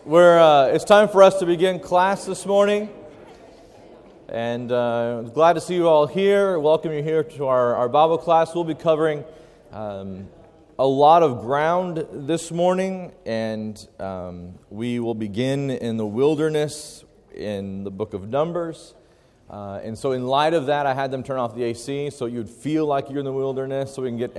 It's time for us to begin class this morning, and glad to see you all here. Welcome you here to our Bible class. We'll be covering a lot of ground this morning, and we will begin in the wilderness in the book of Numbers. And so in light of that, I had them turn off the AC so you'd feel like you're in the wilderness, so we can get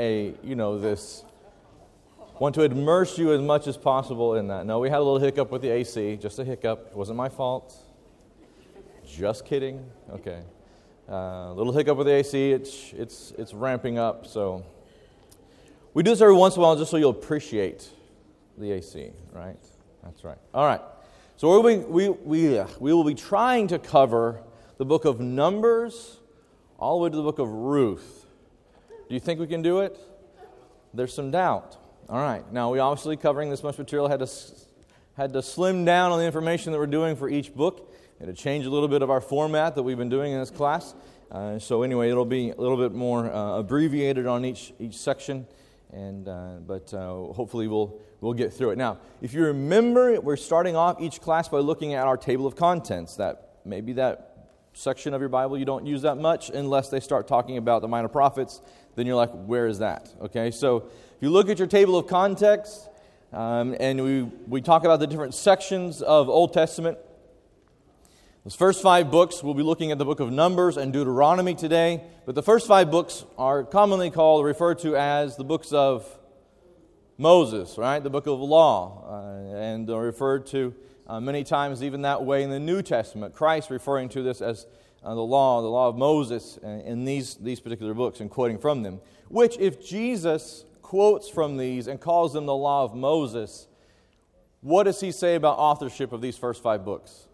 want to immerse you as much as possible in that. No, we had a little hiccup with the AC, just a hiccup. It wasn't my fault. Just kidding. Okay. Little hiccup with the AC. It's ramping up. So we do this every once in a while just so you'll appreciate the AC, right? That's right. All right. So we will be trying to cover the book of Numbers all the way to the book of Ruth. Do you think we can do it? There's some doubt. All right. Now, we obviously, covering this much material, had to slim down on the information that we're doing for each book. Had to change a little bit of our format that we've been doing in this class. So anyway, it'll be a little bit more abbreviated on each section, but hopefully we'll get through it. Now, if you remember, we're starting off each class by looking at our table of contents. Maybe that section of your Bible you don't use that much unless they start talking about the minor prophets. Then you're like, where is that? Okay, so if you look at your table of context, and we talk about the different sections of Old Testament, those first 5 books, we'll be looking at the book of Numbers and Deuteronomy today, but the first 5 books are commonly referred to as the books of Moses, right? The book of law, and they're referred to many times even that way in the New Testament. Christ referring to this as the law of Moses in these particular books and quoting from them, which if Jesus quotes from these and calls them the law of Moses, what does he say about authorship of these first 5 books?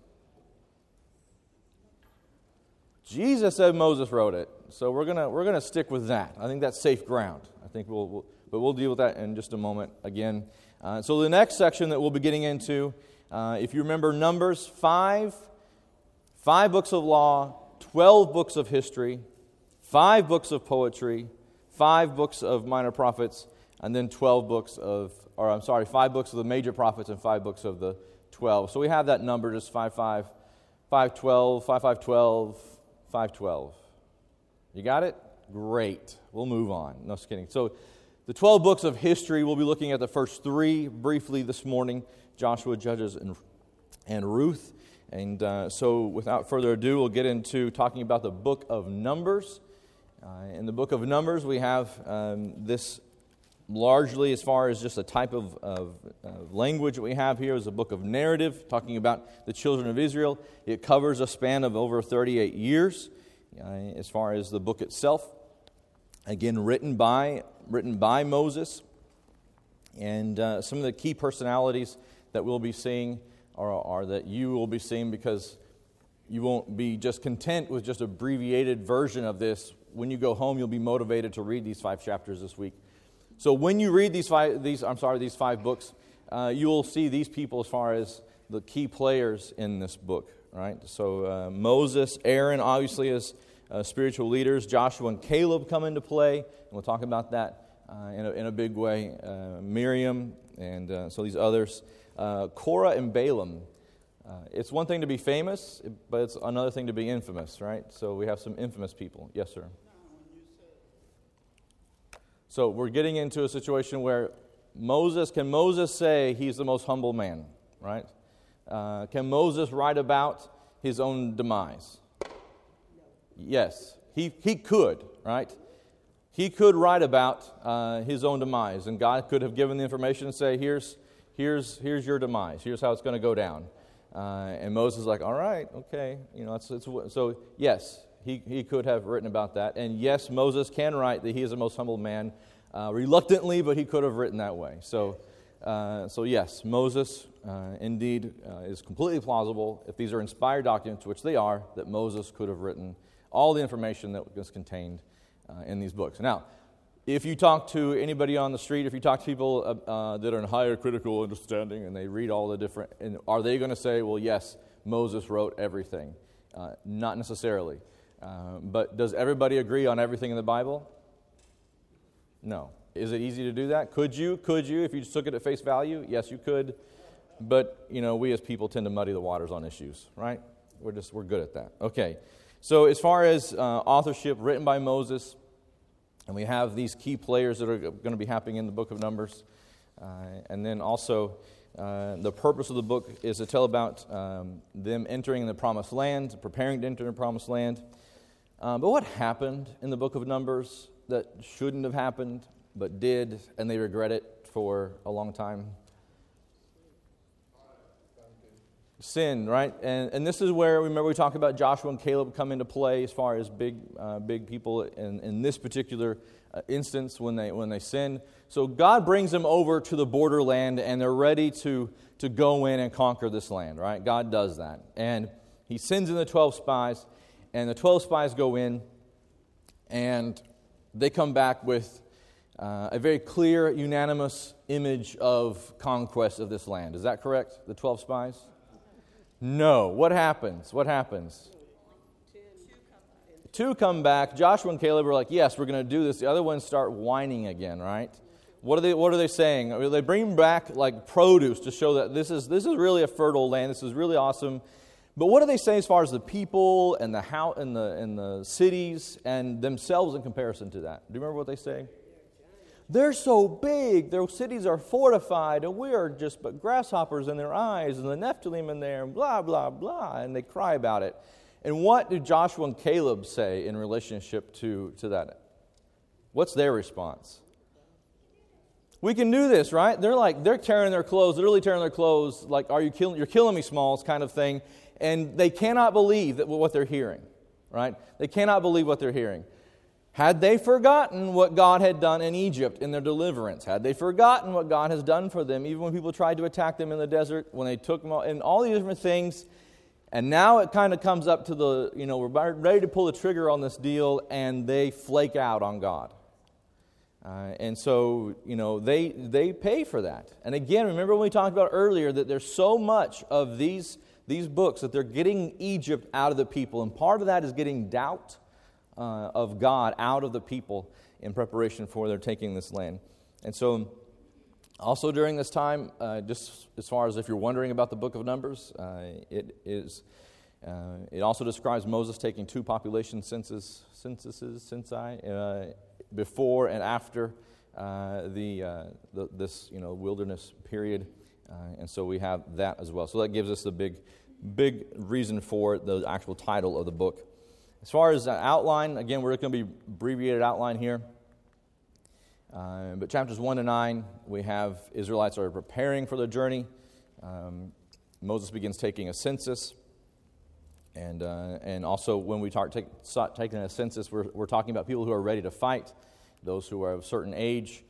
Jesus said Moses wrote it, so we're gonna stick with that. I think that's safe ground. I think we'll deal with that in just a moment again. So the next section that we'll be getting into, if you remember Numbers, 5 books of law, 12 books of history, 5 books of poetry, 5 books of minor prophets, and then 5 books of the major prophets and 5 books of the 12. So we have that number, just 5, 5, 5, 12, 5, 5, 12, 5, 12. You got it? Great. We'll move on. No, just kidding. So the 12 books of history, we'll be looking at the first 3 briefly this morning, Joshua, Judges, and Ruth. And so without further ado, we'll get into talking about the book of Numbers. In the book of Numbers, we have this largely, as far as just a type of language that we have here, is a book of narrative, talking about the children of Israel. It covers a span of over 38 years, as far as the book itself. Again, written by Moses. And some of the key personalities that we'll be seeing are that you will be seeing, because you won't be just content with just abbreviated version of this. When you go home, you'll be motivated to read these 5 chapters this week. So when you read these 5 books, you will see these people as far as the key players in this book, right? So Moses, Aaron, obviously as spiritual leaders. Joshua and Caleb come into play, and we'll talk about that in a big way. Miriam, and so these others. Korah and Balaam. It's one thing to be famous, but it's another thing to be infamous, right? So we have some infamous people. Yes, sir. So we're getting into a situation where can Moses say he's the most humble man, right? Can Moses write about his own demise? Yes, he could, right? He could write about his own demise, and God could have given the information and say, here's your demise. Here's how it's going to go down. And Moses is like, all right, okay. So yes, he could have written about that. And yes, Moses can write that he is the most humble man, reluctantly, but he could have written that way. So yes, Moses indeed is completely plausible, if these are inspired documents, which they are, that Moses could have written all the information that was contained in these books. Now, if you talk to anybody on the street, if you talk to people that are in higher critical understanding and they read all the different, and are they going to say, well, yes, Moses wrote everything? Not necessarily. But does everybody agree on everything in the Bible? No. Is it easy to do that? Could you, if you just took it at face value? Yes, you could. But, we as people tend to muddy the waters on issues, right? We're good at that. Okay. So as far as authorship, written by Moses, and we have these key players that are going to be happening in the book of Numbers. And then also, the purpose of the book is to tell about them entering the promised land, preparing to enter the promised land. But what happened in the book of Numbers that shouldn't have happened, but did, and they regret it for a long time? Sin, right? And this is where, remember we talked about Joshua and Caleb come into play as far as big people in this particular instance when they sin. So God brings them over to the borderland, and they're ready to go in and conquer this land, right? God does that. And He sends in the 12 spies, and the 12 spies go in, and they come back with a very clear, unanimous image of conquest of this land. Is that correct, the 12 spies? No. What happens? Two come back. Joshua and Caleb are like, yes, we're going to do this. The other ones start whining again, right? What are they saying? They bring back like produce to show that this is really a fertile land. This is really awesome. But what do they say as far as the people and the house and the cities and themselves in comparison to that? Do you remember what they say? They're so big, their cities are fortified, and we are just but grasshoppers in their eyes, and the Nephilim in there, and blah, blah, blah, and they cry about it. And what do Joshua and Caleb say in relationship to that? What's their response? We can do this, right? They're tearing their clothes, literally tearing their clothes, like, you're killing me, Smalls, kind of thing. And they cannot believe what they're hearing, right? They cannot believe what they're hearing. Had they forgotten what God had done in Egypt in their deliverance? Had they forgotten what God has done for them, even when people tried to attack them in the desert, when they took them all, and all these different things? And now it kind of comes up to we're ready to pull the trigger on this deal, and they flake out on God. And so, they pay for that. And again, remember when we talked about earlier that there's so much of these books that they're getting Egypt out of the people, and part of that is getting doubt of God out of the people in preparation for their taking this land. And so also during this time, just as far as if you're wondering about the book of Numbers, it also describes Moses taking 2 population censuses before and after this wilderness period, and so we have that as well. So that gives us the big reason for the actual title of the book. As far as outline, again, we're going to be abbreviated outline here. But chapters 1 to 9, we have Israelites are preparing for their journey. Moses begins taking a census. And also when we start taking a census, we're talking about people who are ready to fight, those who are of a certain age.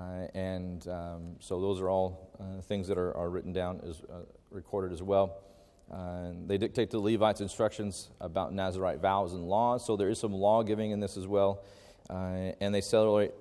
So those are all things that are written down, recorded as well. They dictate to the Levites instructions about Nazirite vows and laws, so there is some law giving in this as well. And they celebrate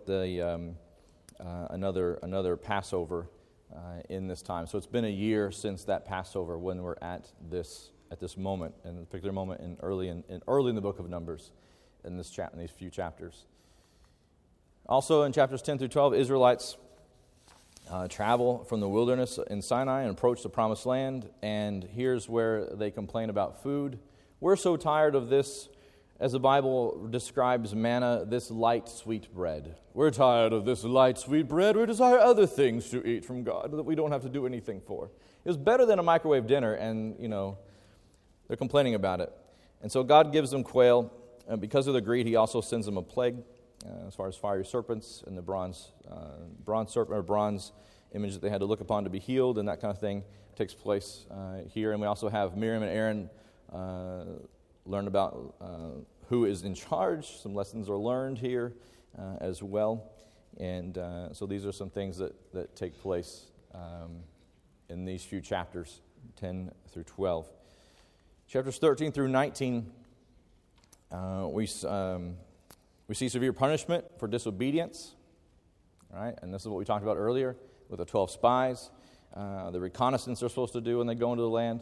another Passover in this time. So it's been a year since that Passover when we're at this moment, and a particular moment early in the book of Numbers, in these few chapters. Also in chapters 10 through 12, Israelites travel from the wilderness in Sinai and approach the promised land, and here's where they complain about food. We're so tired of this, as the Bible describes manna, this light, sweet bread. We're tired of this light, sweet bread. We desire other things to eat from God that we don't have to do anything for. It was better than a microwave dinner, and, they're complaining about it. And so God gives them quail, and because of their greed, He also sends them a plague, as far as fiery serpents and the bronze serpent or bronze image that they had to look upon to be healed, and that kind of thing takes place here. And we also have Miriam and Aaron learn about who is in charge. Some lessons are learned here as well. And so these are some things that take place in these few chapters, 10 through 12. Chapters 13 through 19, we see severe punishment for disobedience, right? And this is what we talked about earlier with the 12 spies, the reconnaissance they're supposed to do when they go into the land.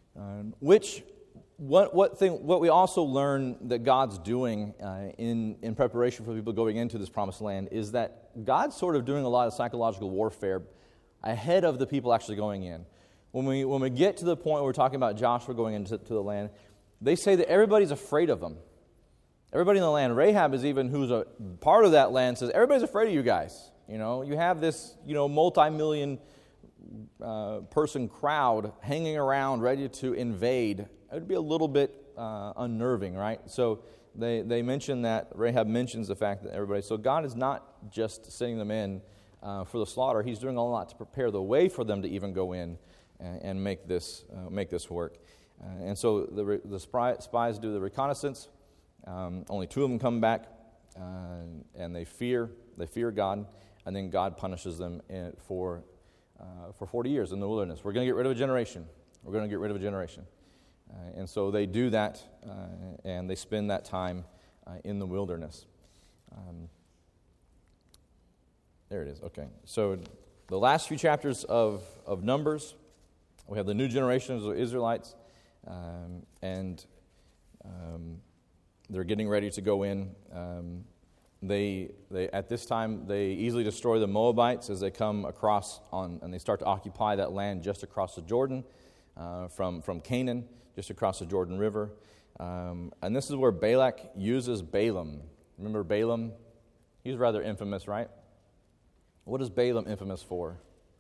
What we also learn that God's doing in preparation for people going into this promised land is that God's sort of doing a lot of psychological warfare ahead of the people actually going in. when we get to the point where we're talking about Joshua going into the land, they say that everybody's afraid of them. Everybody in the land, Rahab is even, who's a part of that land, says, everybody's afraid of you guys. You have this, multi-million person crowd hanging around ready to invade. It would be a little bit unnerving, right? So they mention that, Rahab mentions the fact that everybody, so God is not just sending them in for the slaughter. He's doing a lot to prepare the way for them to even go in and make this work. And so the spies do the reconnaissance. Only 2 of them come back, and they fear God, and then God punishes them for 40 years in the wilderness. We're going to get rid of a generation. And so they do that, and they spend that time in the wilderness. There it is. Okay. So the last few chapters of Numbers, we have the new generations of Israelites, and they're getting ready to go in. They at this time, they easily destroy the Moabites as they come across and they start to occupy that land just across the Jordan, from Canaan, just across the Jordan River. And this is where Balak uses Balaam. Remember Balaam? He's rather infamous, right? What is Balaam infamous for?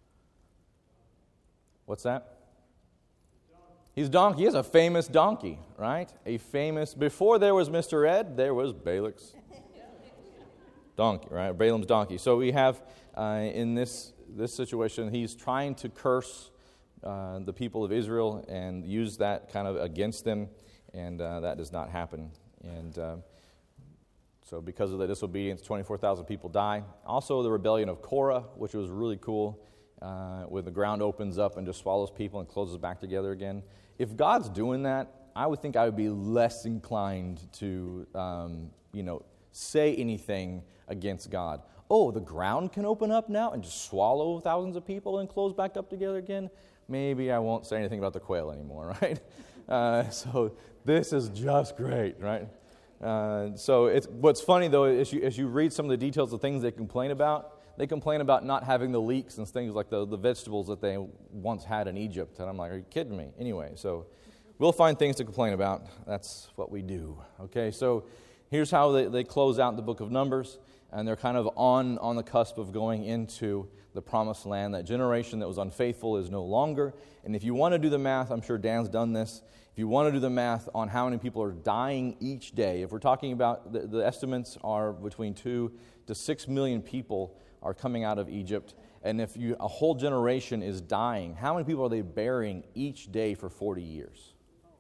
What's that? He's donkey. He is a famous donkey, right? Before there was Mr. Ed, there was Balak's donkey, right? Balaam's donkey. So we have, in this situation, he's trying to curse the people of Israel and use that kind of against them, and that does not happen. And so because of the disobedience, 24,000 people die. Also the rebellion of Korah, which was really cool, where the ground opens up and just swallows people and closes back together again. If God's doing that, I would think I would be less inclined to, say anything against God. Oh, the ground can open up now and just swallow thousands of people and close back up together again? Maybe I won't say anything about the quail anymore, right? So this is just great, right? So what's funny, though, is as you read some of the details of things they complain about not having the leeks and things like the vegetables that they once had in Egypt. And I'm like, are you kidding me? Anyway, so we'll find things to complain about. That's what we do. Okay, so here's how they close out the book of Numbers. And they're kind of on the cusp of going into the promised land. That generation that was unfaithful is no longer. And if you want to do the math, I'm sure Dan's done this. If you want to do the math on how many people are dying each day, if we're talking about the estimates are between 2 to 6 million people are coming out of Egypt. And if a whole generation is dying, how many people are they burying each day for 40 years?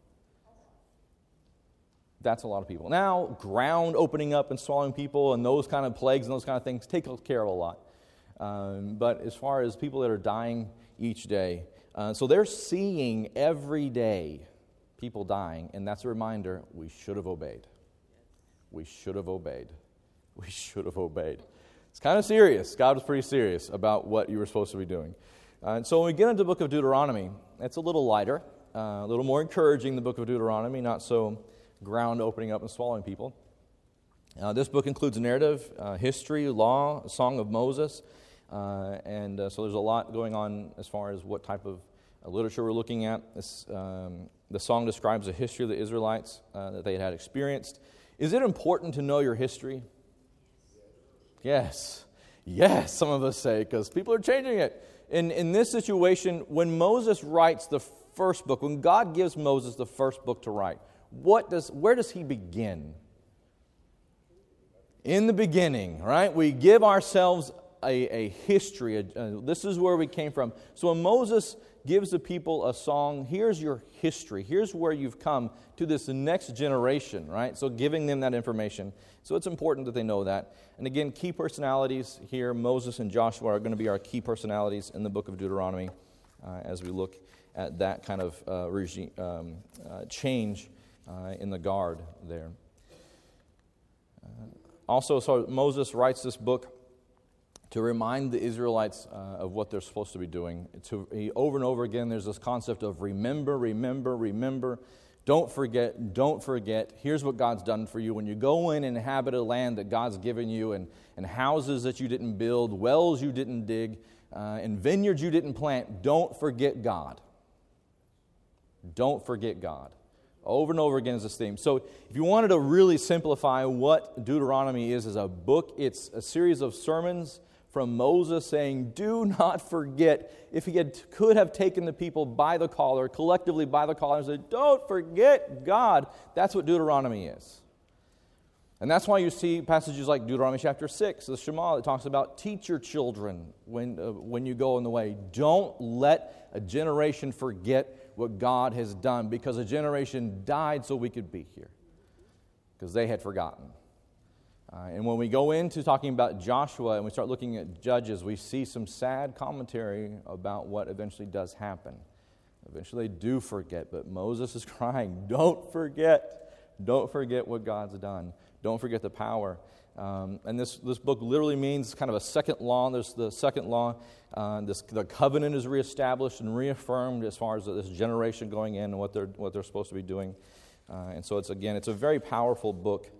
That's a lot of people. Now, ground opening up and swallowing people and those kind of plagues and those kind of things take care of a lot. But as far as people that are dying each day, so they're seeing every day people dying, and that's a reminder, we should have obeyed. We should have obeyed. We should have obeyed. It's kind of serious. God was pretty serious about what you were supposed to be doing. So when we get into the book of Deuteronomy, it's a little lighter, a little more encouraging, the book of Deuteronomy, not so ground opening up and swallowing people. This book includes narrative, history, law, a song of Moses, and so there's a lot going on as far as what type of literature we're looking at. The song describes the history of the Israelites that they had experienced. Is it important to know your history? Yes. Yes, some of us say, because people are changing it. In this situation, when Moses writes the first book, when God gives Moses the first book to write, where does he begin? In the beginning, right? We give ourselves a history. This is where we came from. So when Moses gives the people a song, here's your history. Here's where you've come to this next generation, right? So giving them that information. So it's important that they know that. And again, key personalities here, Moses and Joshua are going to be our key personalities in the book of Deuteronomy as we look at that kind of regime change in the guard there. Also, so Moses writes this book to remind the Israelites of what they're supposed to be doing. Over and over again, there's this concept of remember, remember, remember. Don't forget, don't forget. Here's what God's done for you. When you go in and inhabit a land that God's given you, and houses that you didn't build, wells you didn't dig, and vineyards you didn't plant, don't forget God. Don't forget God. Over and over again is this theme. So if you wanted to really simplify what Deuteronomy is as a book, it's a series of sermons from Moses saying, do not forget. If he could have taken the people by the collar, collectively by the collar, and said, don't forget God. That's what Deuteronomy is. And that's why you see passages like Deuteronomy chapter 6, the Shema, that talks about teach your children when you go in the way. Don't let a generation forget what God has done, because a generation died so we could be here, because they had forgotten. And when we go into talking about Joshua and we start looking at Judges, we see some sad commentary about what eventually does happen. Eventually they do forget, but Moses is crying, don't forget what God's done. Don't forget the power. And this book literally means kind of a second law. There's the second law. The covenant is reestablished and reaffirmed as far as this generation going in and what they're supposed to be doing. And so it's a very powerful book.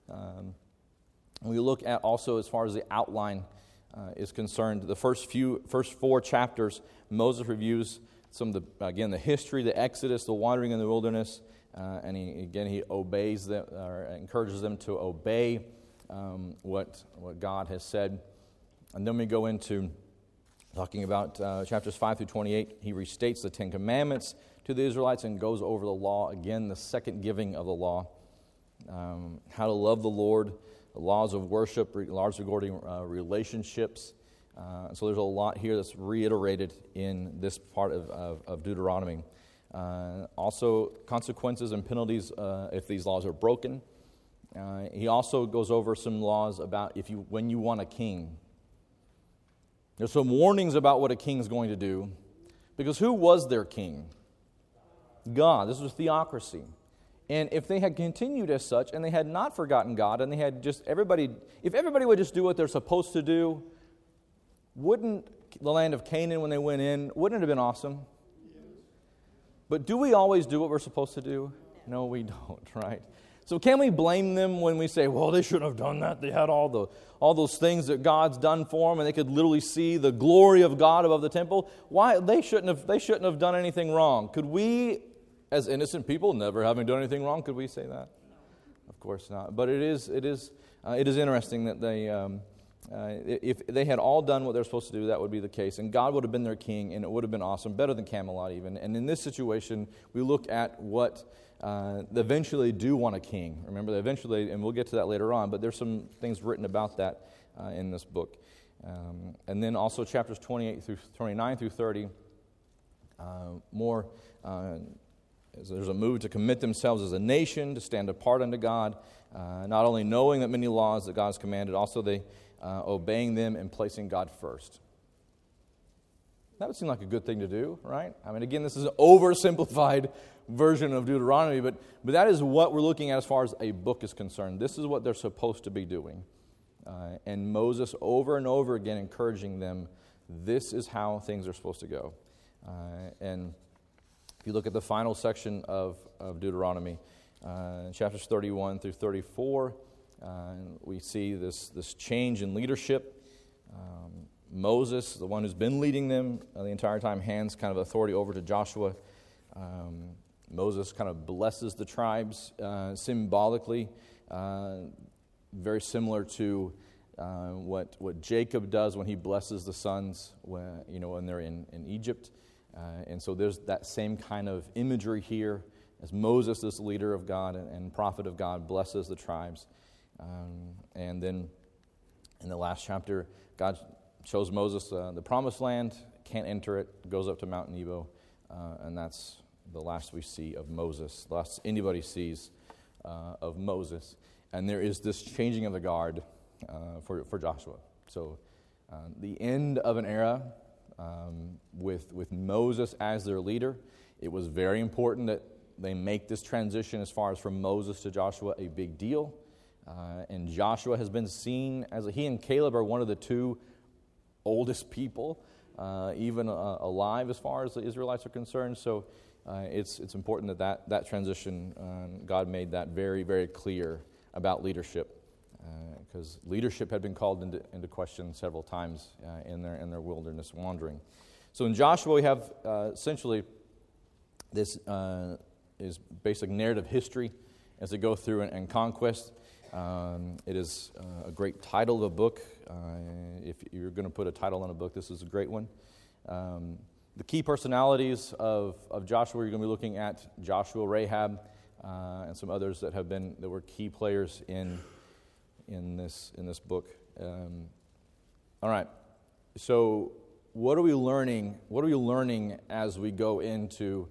We look at also as far as the outline is concerned. The first 4 chapters, Moses reviews some of the history, the Exodus, the wandering in the wilderness, and he obeys them, or encourages them to obey what God has said. And then we go into talking about chapters 5 through 28. He restates the 10 Commandments to the Israelites and goes over the law, again, the second giving of the law, how to love the Lord, the laws of worship, laws regarding relationships. So there's a lot here that's reiterated in this part of Deuteronomy. Also, consequences and penalties if these laws are broken. He also goes over some laws about when you want a king. There's some warnings about what a king is going to do, because who was their king? God. This was theocracy. And if they had continued as such, and they had not forgotten God, and they had if everybody would just do what they're supposed to do, wouldn't the land of Canaan, when they went in, wouldn't it have been awesome? But do we always do what we're supposed to do? No, we don't, right? So can we blame them when we say, well, they shouldn't have done that. They had all those things that God's done for them, and they could literally see the glory of God above the temple. Why? They shouldn't have done anything wrong. Could we, as innocent people, never having done anything wrong, could we say that? Of course not. But it is interesting that if they had all done what they're supposed to do, that would be the case. And God would have been their king, and it would have been awesome, better than Camelot even. And in this situation, we look at what they eventually do want a king. Remember, they eventually, and we'll get to that later on, but there's some things written about that in this book. And then also chapters 29 through 30, there's a move to commit themselves as a nation, to stand apart unto God, not only knowing that many laws that God's commanded, also they obeying them and placing God first. That would seem like a good thing to do, right? I mean, again, this is an oversimplified version of Deuteronomy, but that is what we're looking at as far as a book is concerned. This is what they're supposed to be doing. And Moses over and over again encouraging them, this is how things are supposed to go. And if you look at the final section of Deuteronomy, chapters 31 through 34, we see this change in leadership. Moses, the one who's been leading them the entire time, hands kind of authority over to Joshua. Moses kind of blesses the tribes symbolically, very similar to what Jacob does when he blesses the sons when they're in Egypt. And so there's that same kind of imagery here as Moses, this leader of God and prophet of God, blesses the tribes. And then in the last chapter, God shows Moses the promised land, can't enter it, goes up to Mount Nebo, and that's the last we see of Moses, the last anybody sees of Moses. And there is this changing of the guard for Joshua. So the end of an era with Moses as their leader. It was very important that they make this transition as far as from Moses to Joshua a big deal. And Joshua has been seen as he and Caleb are one of the two oldest people even alive as far as the Israelites are concerned. So it's important that transition, God made that very, very clear about leadership, because leadership had been called into question several times in their wilderness wandering. So in Joshua we have essentially This is basic narrative history as they go through and conquest. It is a great title of a book. If you're going to put a title on a book, this is a great one. The key personalities of Joshua, you're going to be looking at Joshua, Rahab, and some others that were key players in this book. All right. So what are we learning? What are we learning as we go into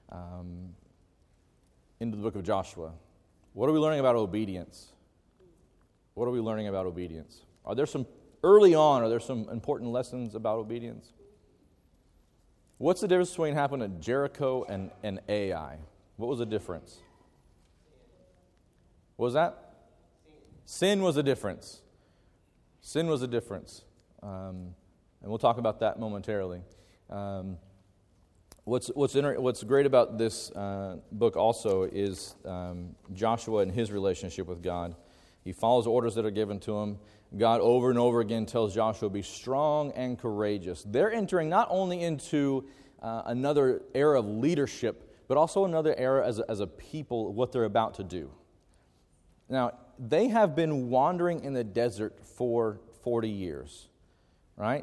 the book of Joshua? What are we learning about obedience? What are we learning about obedience? Are there some important lessons about obedience? What's the difference between what happened at Jericho and Ai? What was the difference? What was that? Sin was the difference. Sin was the difference. And we'll talk about that momentarily. What's great about this book also is Joshua and his relationship with God. He follows orders that are given to him. God over and over again tells Joshua, be strong and courageous. They're entering not only into another era of leadership, but also another era as a people, what they're about to do. Now, they have been wandering in the desert for 40 years, right?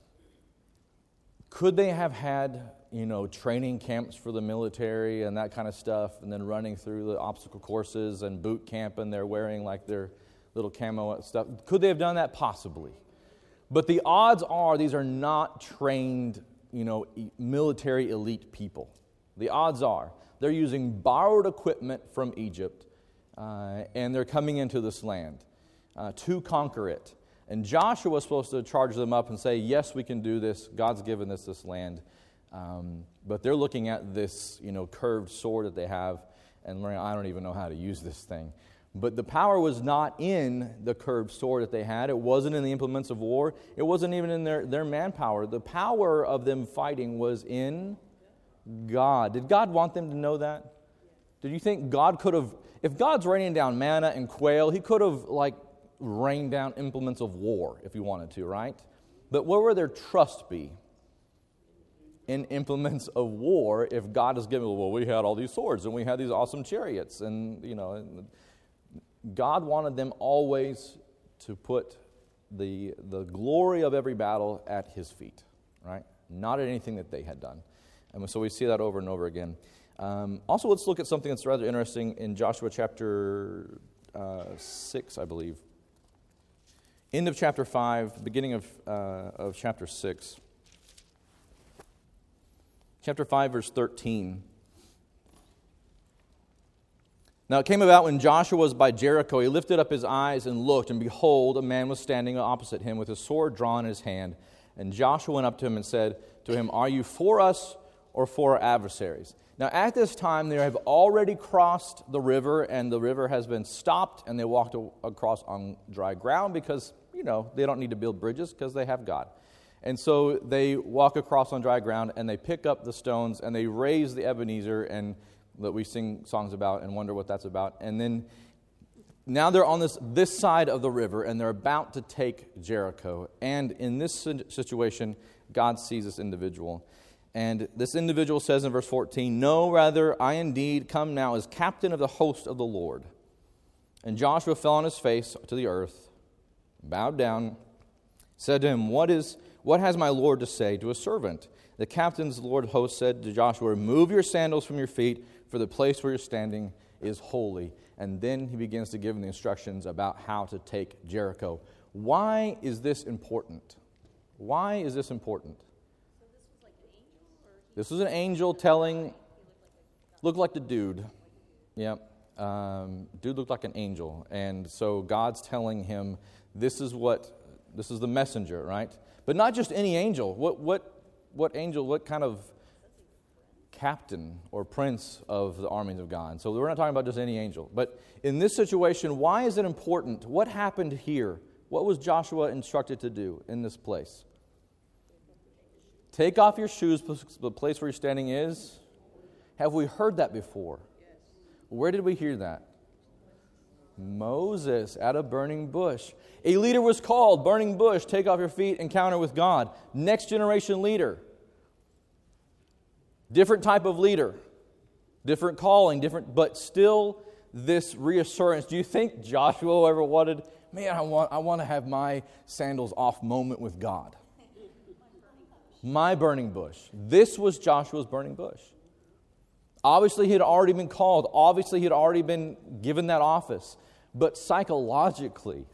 Could they have had, training camps for the military and that kind of stuff, and then running through the obstacle courses and boot camp, and they're wearing like their little camo stuff? Could they have done that? Possibly. But the odds are these are not trained, military elite people. The odds are they're using borrowed equipment from Egypt, and they're coming into this land to conquer it. And Joshua was supposed to charge them up and say, yes, we can do this. God's given us this land. But they're looking at this, curved sword that they have, and learning, I don't even know how to use this thing. But the power was not in the curved sword that they had. It wasn't in the implements of war. It wasn't even in their manpower. The power of them fighting was in God. Did God want them to know that? Did you think God could have, if God's raining down manna and quail, he could have rained down implements of war if he wanted to, right? But where would their trust be? In implements of war, if God is giving, well, we had all these swords and we had these awesome chariots, and God wanted them always to put the glory of every battle at his feet, right? Not at anything that they had done. And so we see that over and over again. Also, let's look at something that's rather interesting in Joshua chapter 6, I believe. End of chapter 5, beginning of chapter 6. Chapter 5, verse 13. Now it came about when Joshua was by Jericho, he lifted up his eyes and looked, and behold, a man was standing opposite him with his sword drawn in his hand. And Joshua went up to him and said to him, are you for us or for our adversaries? Now at this time they have already crossed the river, and the river has been stopped, and they walked across on dry ground because, they don't need to build bridges because they have God. And so they walk across on dry ground, and they pick up the stones, and they raise the Ebenezer, and that we sing songs about and wonder what that's about. And then now they're on this side of the river, and they're about to take Jericho. And in this situation, God sees this individual. And this individual says in verse 14, no, rather, I indeed come now as captain of the host of the Lord. And Joshua fell on his face to the earth, bowed down, said to him, what has my Lord to say to a servant? The captain's Lord host said to Joshua, remove your sandals from your feet, for the place where you're standing is holy. And then he begins to give them the instructions about how to take Jericho. Why is this important? Why is this important? So this was like an angel? This was an angel telling, looked like the dude. Yep. Dude looked like an angel. And so God's telling him, this is the messenger, right? But not just any angel. What angel, what kind of captain or prince of the armies of God? So we're not talking about just any angel. But in this situation, why is it important? What happened here? What was Joshua instructed to do in this place? Take off your shoes, the place where you're standing is. Have we heard that before? Yes. Where did we hear that? Moses at a burning bush. A leader was called, burning bush, take off your feet, encounter with God. Next generation leader. Different type of leader. different calling, different, but still this reassurance. Do you think Joshua ever wanted, man, I want to have my sandals off moment with God? My burning bush. This was Joshua's burning bush. Obviously, he had already been called. Obviously, he had already been given that office. But psychologically,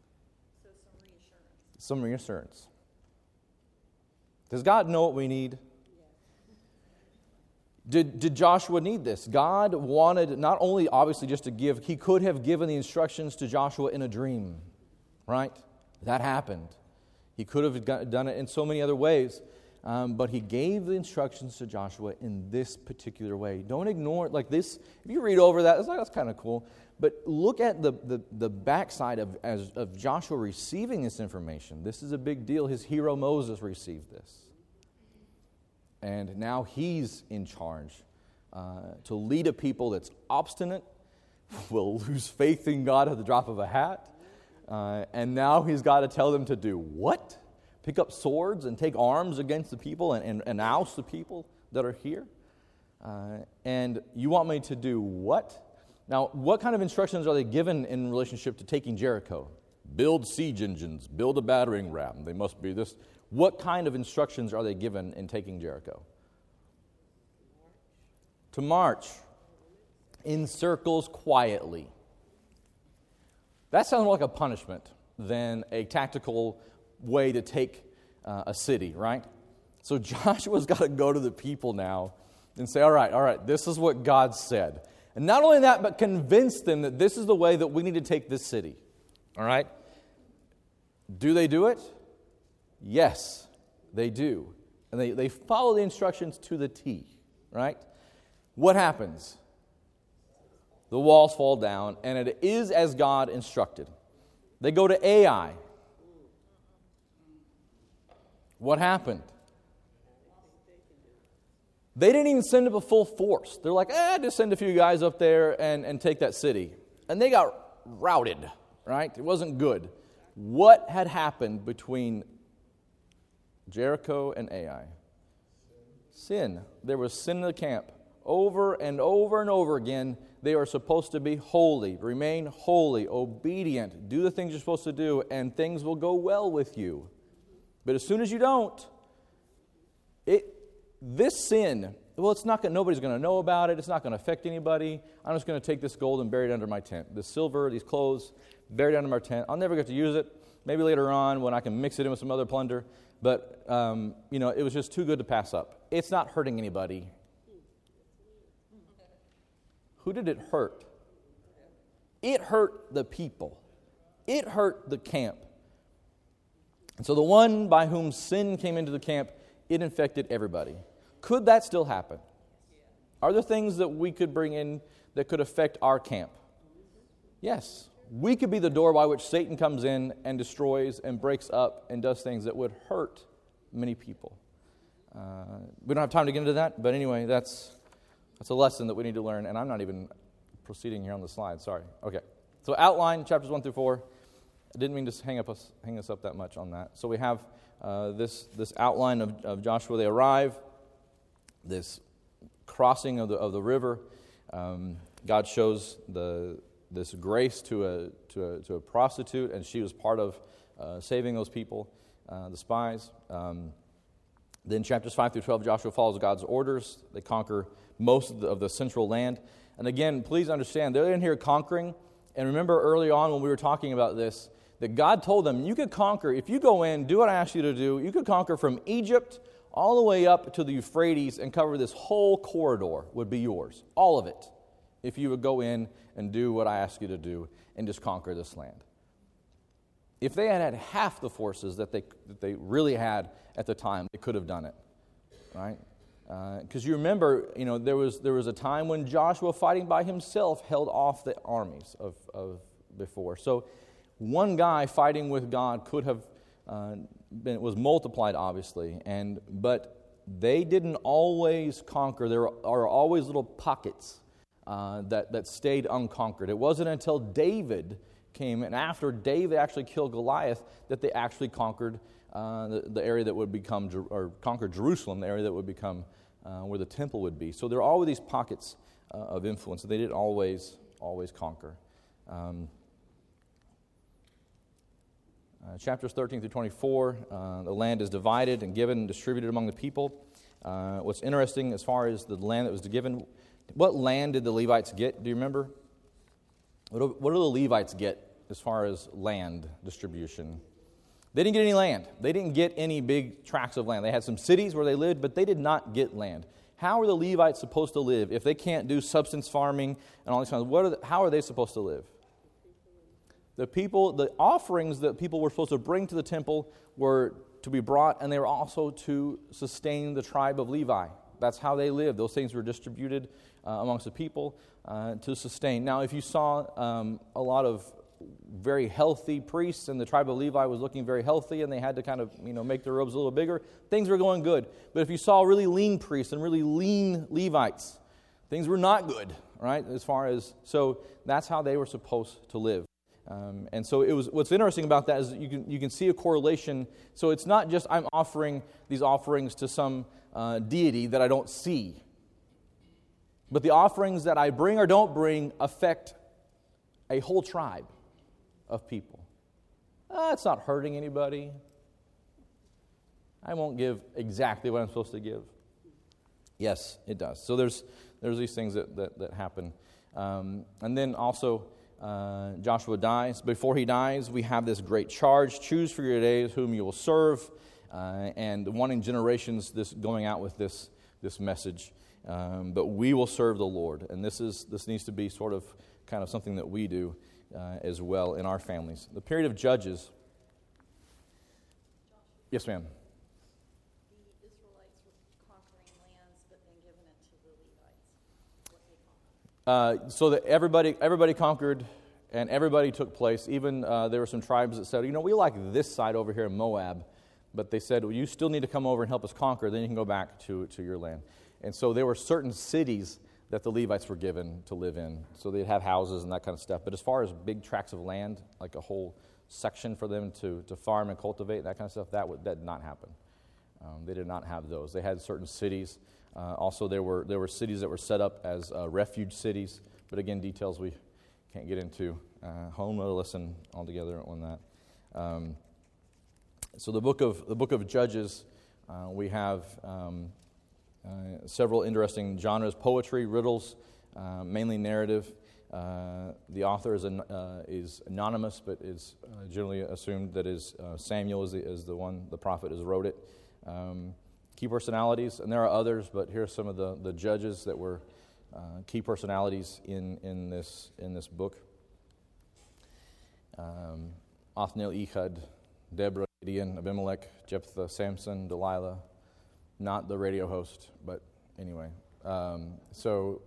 some reassurance. Does God know what we need? Did Joshua need this? God wanted not only obviously just to give, he could have given the instructions to Joshua in a dream, right? That happened. He could have done it in so many other ways, but he gave the instructions to Joshua in this particular way. Don't ignore it like this. If you read over that, it's like, that's kind of cool. But look at the backside of Joshua receiving this information. This is a big deal. His hero Moses received this. And now he's in charge to lead a people that's obstinate, will lose faith in God at the drop of a hat. And now he's got to tell them to do what? Pick up swords and take arms against the people and oust the people that are here? And you want me to do what? Now, what kind of instructions are they given in relationship to taking Jericho? Build siege engines, build a battering ram. They must be this. What kind of instructions are they given in taking Jericho? To march in circles quietly. That sounds more like a punishment than a tactical way to take a city, right? So Joshua's got to go to the people now and say, all right, this is what God said. And not only that, but convince them that this is the way that we need to take this city. All right? Do they do it? Yes, they do. And they follow the instructions to the T, right? What happens? The walls fall down, and it is as God instructed. They go to Ai. What happened? They didn't even send up a full force. They're like, just send a few guys up there and take that city. And they got routed, right? It wasn't good. What had happened between Jericho and Ai? Sin. There was sin in the camp. Over and over and over again, they are supposed to be holy, remain holy, obedient, do the things you're supposed to do, and things will go well with you. But as soon as you don't, this sin, well, nobody's going to know about it. It's not going to affect anybody. I'm just going to take this gold and bury it under my tent. This silver, these clothes, buried under my tent. I'll never get to use it. Maybe later on when I can mix it in with some other plunder. But, it was just too good to pass up. It's not hurting anybody. Who did it hurt? It hurt the people. It hurt the camp. And so the one by whom sin came into the camp, it infected everybody. Could that still happen? Are there things that we could bring in that could affect our camp? Yes. We could be the door by which Satan comes in and destroys and breaks up and does things that would hurt many people. We don't have time to get into that, but anyway, that's a lesson that we need to learn, and I'm not even proceeding here on the slide. Sorry. Okay. So outline, chapters 1 through 4. I didn't mean to hang us up that much on that. So we have this outline of Joshua. They arrive, this crossing of the river. God shows this grace to a prostitute, and she was part of saving those people, the spies. Then chapters 5 through 12, Joshua follows God's orders. They conquer most of the central land. And again, please understand, they're in here conquering. And remember early on when we were talking about this, that God told them, you could conquer, if you go in, do what I ask you to do, you could conquer from Egypt all the way up to the Euphrates and cover this whole corridor would be yours. All of it. If you would go in and do what I ask you to do and just conquer this land. If they had half the forces that they really had at the time, they could have done it, right? Because you remember, there was a time when Joshua, fighting by himself, held off the armies of before. So one guy fighting with God could have was multiplied, obviously, but they didn't always conquer. There are always little pockets that stayed unconquered. It wasn't until David came, and after David actually killed Goliath, that they actually conquered the area that would become, or conquered Jerusalem, the area that would become where the temple would be. So there are always these pockets of influence. They didn't always conquer. Chapters 13 through 24, the land is divided and given and distributed among the people. What's interesting as far as the land that was given, what land did the Levites get? Do you remember? What do the Levites get as far as land distribution? They didn't get any land. They didn't get any big tracts of land. They had some cities where they lived, but they did not get land. How are the Levites supposed to live if they can't do substance farming and all these kinds of, how are they supposed to live? The offerings that people were supposed to bring to the temple were to be brought, and they were also to sustain the tribe of Levi. That's how they lived. Those things were distributed amongst the people to sustain. Now, if you saw a lot of very healthy priests, and the tribe of Levi was looking very healthy, and they had to kind of make their robes a little bigger, things were going good. But if you saw really lean priests and really lean Levites, things were not good, right? So that's how they were supposed to live. And so it was. What's interesting about that is you can see a correlation. So it's not just I'm offering these offerings to some deity that I don't see, but the offerings that I bring or don't bring affect a whole tribe of people. It's not hurting anybody. I won't give exactly what I'm supposed to give. Yes, it does. So there's these things that happen, and then also. Joshua dies. Before he dies, we have this great charge: choose for your days whom you will serve, and wanting generations going out with this message. But we will serve the Lord, and this needs to be sort of kind of something that we do as well in our families. The period of Judges. Yes, ma'am. The Israelites were conquering lands, but then giving it to the Levites. What they conquered. So that everybody conquered, and everybody took place. Even there were some tribes that said, we like this side over here in Moab, but they said, well, you still need to come over and help us conquer, then you can go back to your land. And so there were certain cities that the Levites were given to live in. So they'd have houses and that kind of stuff. But as far as big tracts of land, like a whole section for them to farm and cultivate, that kind of stuff, that did not happen. They did not have those. They had certain cities. Also, there were cities that were set up as refuge cities. But again, details we can't get into. Home lesson altogether on that. So the book of Judges, we have several interesting genres: poetry, riddles, mainly narrative. The author is anonymous, but is generally assumed that is Samuel is the prophet who wrote it. Key personalities, and there are others, but here are some of the judges that were key personalities in this book. Othniel, Ehud, Deborah, Gideon, Abimelech, Jephthah, Samson, Delilah. Not the radio host, but anyway. So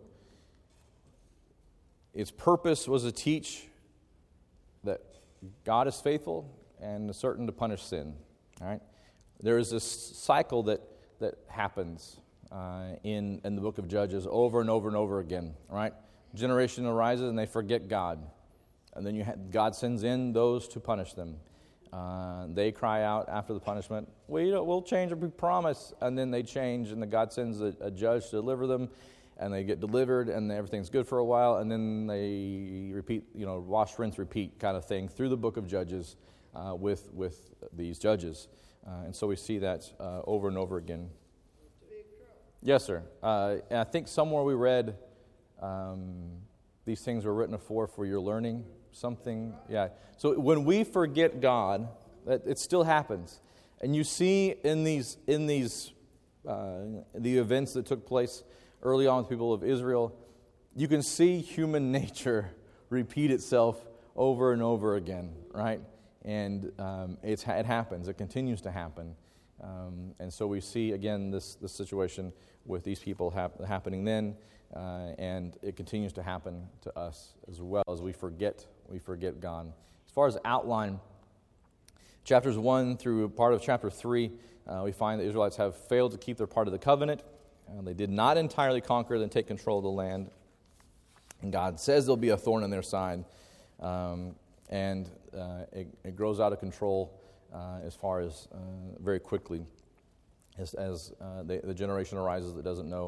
its purpose was to teach that God is faithful and certain to punish sin. All right, there is this cycle that happens in the book of Judges over and over and over again. Right, generation arises and they forget God, and then God sends in those to punish them. They cry out after the punishment, we'll change, we promise. And then they change, and God sends a judge to deliver them, and they get delivered, and everything's good for a while, and then they repeat, wash, rinse, repeat kind of thing through the book of Judges with these judges. And so we see that over and over again. Yes, sir. And I think somewhere we read these things were written for your learning. Something, yeah. So when we forget God, it still happens, and you see in these the events that took place early on with the people of Israel, you can see human nature repeat itself over and over again, right? And it happens. It continues to happen, and so we see again this situation with these people happening then, and it continues to happen to us as well as we forget God. As far as outline, chapters 1 through part of chapter 3, we find the Israelites have failed to keep their part of the covenant. They did not entirely conquer and take control of the land. And God says there'll be a thorn in their side. And it grows out of control as far as very quickly as the generation arises that doesn't know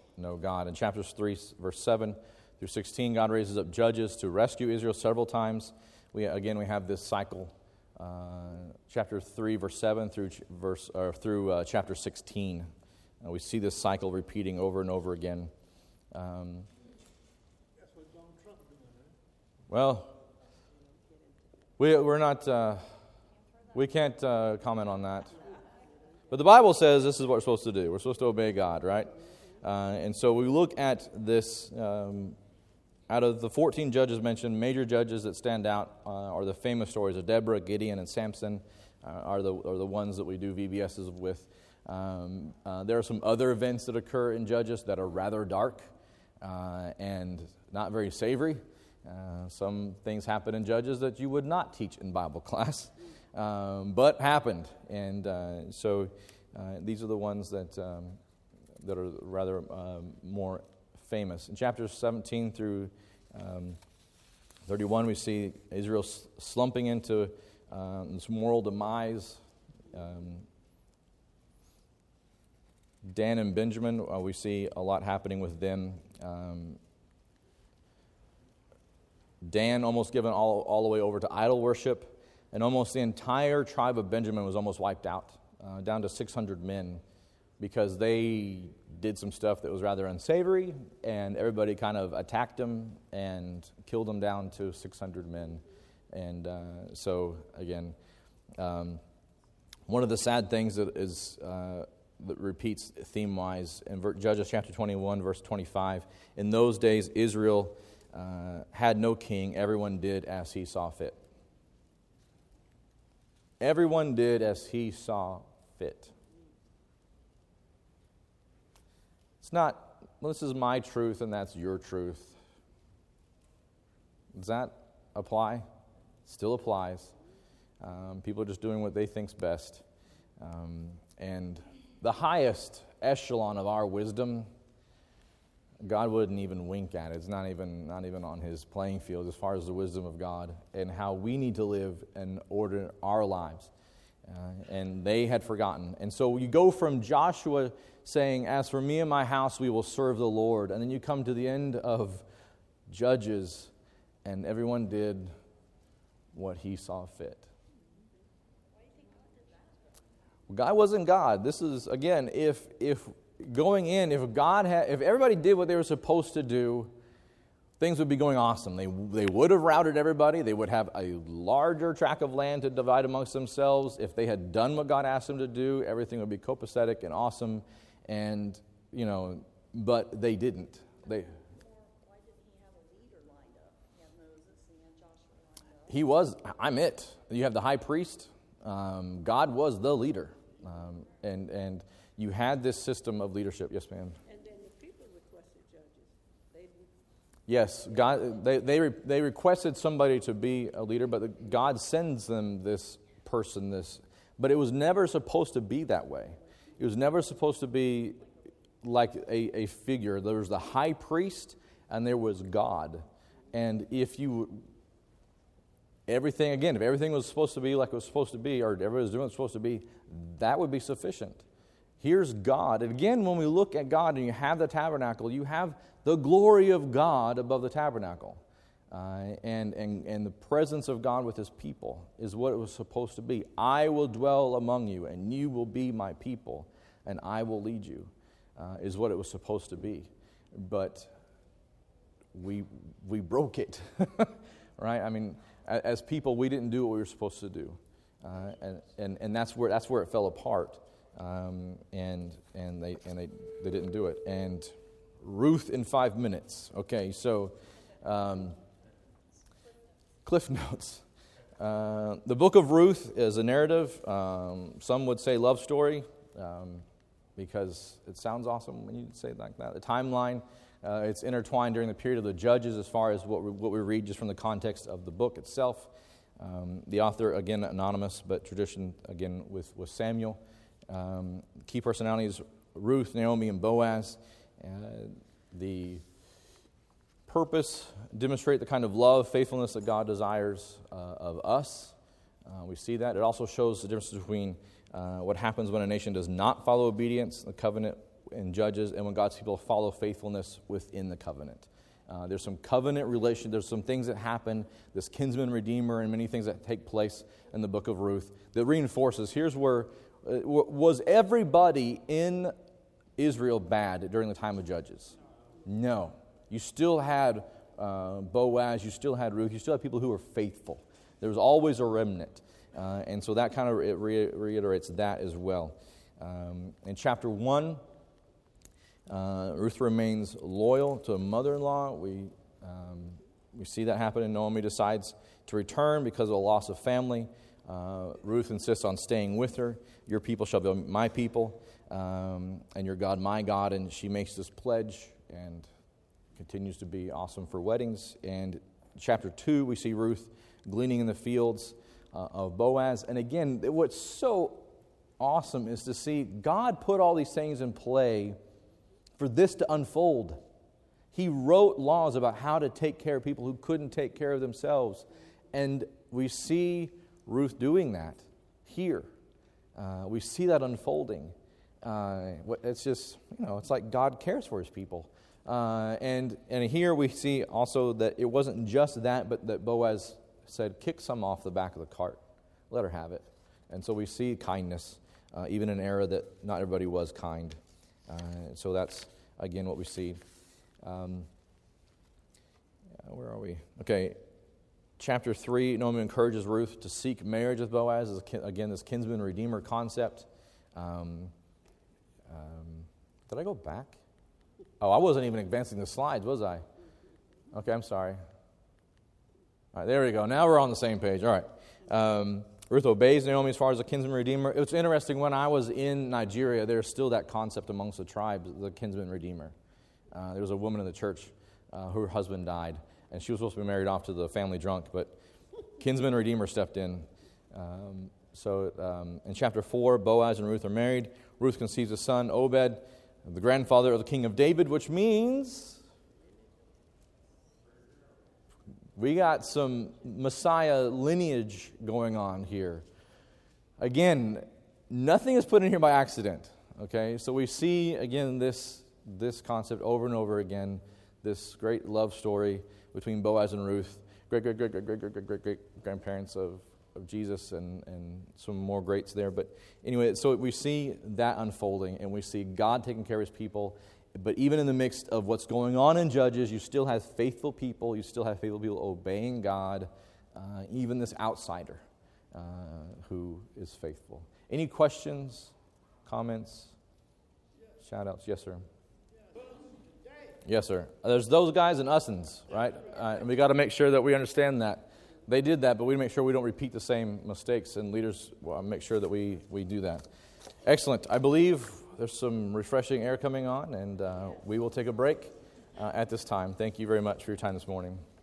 know God. In chapters 3, verse 7 through 16, God raises up judges to rescue Israel several times. We have this cycle, chapter 3, verse 7 through chapter 16. We see this cycle repeating over and over again. That's what Donald Trump doing, huh? Well, we're not. We can't comment on that. But the Bible says this is what we're supposed to do. We're supposed to obey God, right? And so we look at this. Out of the 14 judges mentioned, major judges that stand out are the famous stories of Deborah, Gideon, and Samson. Are the ones that we do VBSs with. There are some other events that occur in Judges that are rather dark and not very savory. Some things happen in Judges that you would not teach in Bible class, but happened. And so these are the ones that are rather more famous. In chapters 17 through 31, we see Israel slumping into this moral demise. Dan and Benjamin, we see a lot happening with them. Dan almost given all the way over to idol worship, and almost the entire tribe of Benjamin was almost wiped out, down to 600 men, because they did some stuff that was rather unsavory, and everybody kind of attacked them and killed them down to 600 men. And so, again, one of the sad things that is that repeats theme-wise in Judges chapter 21, verse 25, in those days Israel had no king. Everyone did as he saw fit. Everyone did as he saw fit. It's not, well, this is my truth and that's your truth. Does that apply? Still applies. People are just doing what they think's best. And the highest echelon of our wisdom, God wouldn't even wink at it. It's not even on his playing field as far as the wisdom of God and how we need to live and order our lives. And they had forgotten. And so you go from Joshua saying, "As for me and my house, we will serve the Lord." And then you come to the end of Judges, and everyone did what he saw fit. Well, God wasn't God. This is, again, if going in, if everybody did what they were supposed to do, things would be going awesome. They would have routed everybody. They would have a larger tract of land to divide amongst themselves. If they had done what God asked them to do, everything would be copacetic and awesome. And, but they didn't. Why didn't he have a leader lined up? He had Moses and he had Joshua lined up. He was, I'm it. You have the high priest. God was the leader. And you had this system of leadership. Yes, ma'am. And then the people requested judges. Yes, God. They requested somebody to be a leader, but God sends them this person. But it was never supposed to be that way. It was never supposed to be like a figure. There was the high priest, and there was God. And if everything was supposed to be like it was supposed to be, or everybody was doing what it was supposed to be, that would be sufficient. Here's God. And again, when we look at God and you have the tabernacle, you have the glory of God above the tabernacle. And the presence of God with his people is what it was supposed to be. I will dwell among you, and you will be my people, and I will lead you, is what it was supposed to be. But we broke it, right? I mean, as people, we didn't do what we were supposed to do, and that's where it fell apart. And they didn't do it. And Ruth in 5 minutes. Okay, so Cliff Notes. The book of Ruth is a narrative. Some would say love story because it sounds awesome when you say it like that. The timeline, it's intertwined during the period of the Judges as far as what we read just from the context of the book itself. The author, again, anonymous, but tradition, again, with Samuel. Key personalities, Ruth, Naomi, and Boaz. The purpose, demonstrate the kind of love, faithfulness that God desires of us. We see that. It also shows the difference between what happens when a nation does not follow obedience, the covenant in Judges, and when God's people follow faithfulness within the covenant. There's some covenant relation. There's some things that happen, this kinsman redeemer, and many things that take place in the book of Ruth that reinforces. Here's where, was everybody in Israel bad during the time of Judges? No. You still had Boaz, you still had Ruth, you still had people who were faithful. There was always a remnant. And so that kind of reiterates that as well. In chapter 1, Ruth remains loyal to a mother-in-law. We see that happen, and Naomi decides to return because of a loss of family. Ruth insists on staying with her. Your people shall be my people, and your God my God. And she makes this pledge and continues to be awesome for weddings. And chapter 2, we see Ruth gleaning in the fields of Boaz. And again, what's so awesome is to see God put all these things in play for this to unfold. He wrote laws about how to take care of people who couldn't take care of themselves. And we see Ruth doing that here. We see that unfolding. It's just, it's like God cares for his people. And here we see also that it wasn't just that, but that Boaz said, kick some off the back of the cart. Let her have it. And so we see kindness, even in an era that not everybody was kind. So that's, again, what we see. Where are we? Okay, chapter 3, Naomi encourages Ruth to seek marriage with Boaz. Again, this kinsman redeemer concept. Did I go back? Oh, I wasn't even advancing the slides, was I? Okay, I'm sorry. All right, there we go. Now we're on the same page. All right. Ruth obeys Naomi as far as the kinsman redeemer. It's interesting, when I was in Nigeria, there's still that concept amongst the tribes, the kinsman redeemer. There was a woman in the church, her husband died, and she was supposed to be married off to the family drunk, but kinsman redeemer stepped in. So in chapter 4, Boaz and Ruth are married. Ruth conceives a son, Obed, the grandfather of the king of David, which means we got some Messiah lineage going on here. Again, nothing is put in here by accident. Okay, so we see again this concept over and over again. This great love story between Boaz and Ruth, great grandparents of Jesus, and some more greats there. But anyway, so we see that unfolding, and we see God taking care of his people. But even in the midst of what's going on in Judges, you still have faithful people. You still have faithful people obeying God, even this outsider who is faithful. Any questions, comments, shout-outs? Yes, sir. Yes, sir. There's those guys and us'ns, right? And we got to make sure that we understand that. They did that, but we make sure we don't repeat the same mistakes, and leaders make sure that we do that. Excellent. I believe there's some refreshing air coming on, and we will take a break at this time. Thank you very much for your time this morning.